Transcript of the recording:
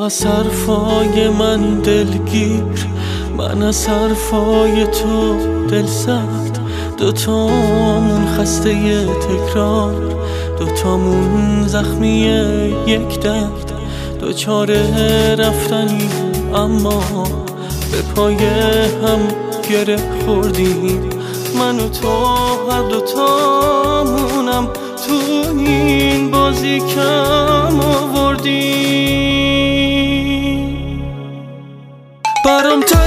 از حرفای من دلگیر، من از حرفای تو دل سرد. دوتامون خسته ی تکرار، دوتامون زخمی یک درد. دوچاره رفتنی اما به پای هم گره خوردیم. من و تو هر دوتامونم تو این بازی کم آوردیم. برام